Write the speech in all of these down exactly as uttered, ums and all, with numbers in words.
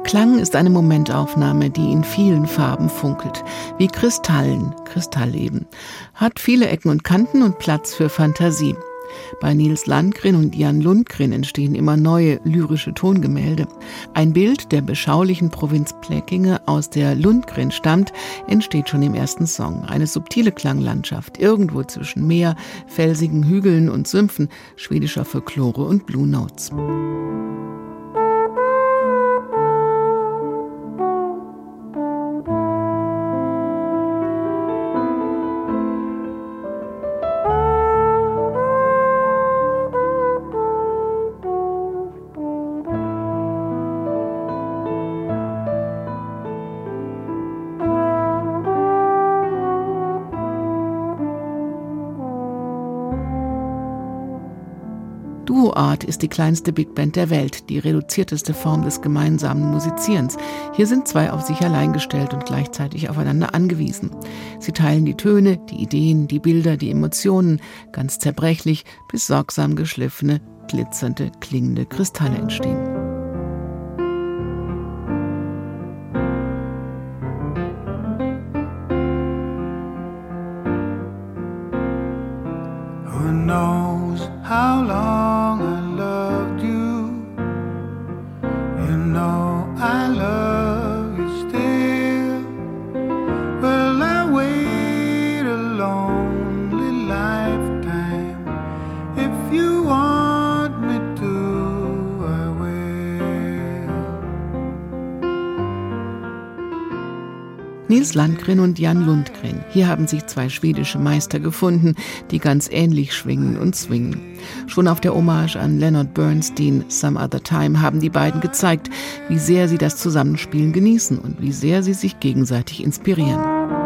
Klang ist eine Momentaufnahme, die in vielen Farben funkelt, wie Kristallen, Kristall eben, hat viele Ecken und Kanten und Platz für Fantasie. Bei Nils Landgren und Jan Lundgren entstehen immer neue lyrische Tongemälde. Ein Bild der beschaulichen Provinz Blekinge, aus der Lundgren stammt, entsteht schon im ersten Song. Eine subtile Klanglandschaft, irgendwo zwischen Meer, felsigen Hügeln und Sümpfen, schwedischer Folklore und Blue Notes. Duo-Art ist die kleinste Big Band der Welt, die reduzierteste Form des gemeinsamen Musizierens. Hier sind zwei auf sich allein gestellt und gleichzeitig aufeinander angewiesen. Sie teilen die Töne, die Ideen, die Bilder, die Emotionen, ganz zerbrechlich bis sorgsam geschliffene, glitzernde, klingende Kristalle entstehen. Who knows how long I loved you? You know I love you still. Will I wait a lonely lifetime? If you want me to, I will. Nils Landgren und Jan Lundgren. Hier haben sich zwei schwedische Meister gefunden, die ganz ähnlich schwingen und swingen. Schon auf der Hommage an Leonard Bernstein, Some Other Time, haben die beiden gezeigt, wie sehr sie das Zusammenspielen genießen und wie sehr sie sich gegenseitig inspirieren.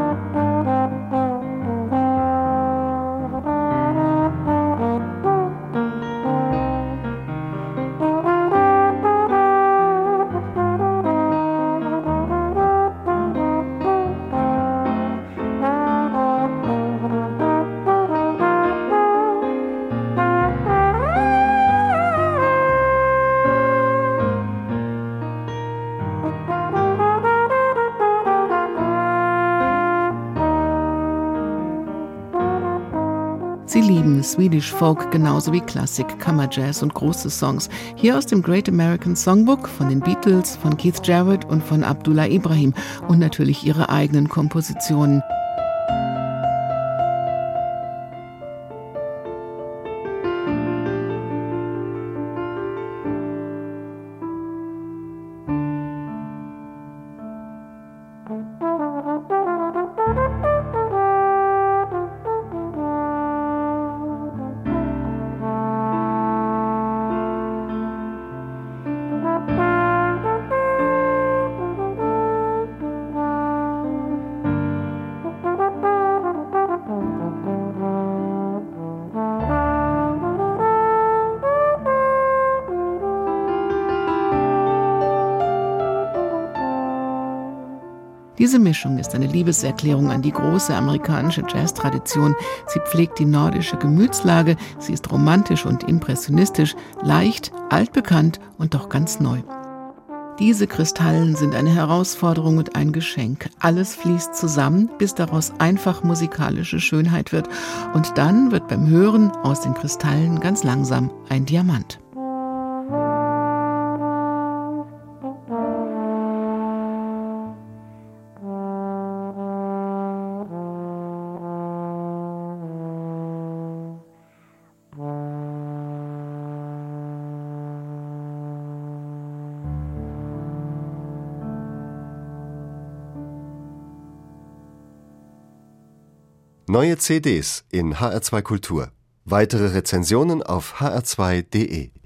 Sie lieben Swedish Folk genauso wie Klassik, Kammerjazz und große Songs. Hier aus dem Great American Songbook von den Beatles, von Keith Jarrett und von Abdullah Ibrahim und natürlich ihre eigenen Kompositionen. Diese Mischung ist eine Liebeserklärung an die große amerikanische Jazz-Tradition. Sie pflegt die nordische Gemütslage, sie ist romantisch und impressionistisch, leicht, altbekannt und doch ganz neu. Diese Kristallen sind eine Herausforderung und ein Geschenk. Alles fließt zusammen, bis daraus einfach musikalische Schönheit wird. Und dann wird beim Hören aus den Kristallen ganz langsam ein Diamant. Neue C Ds in H R zwei Kultur. Weitere Rezensionen auf h r zwei punkt de.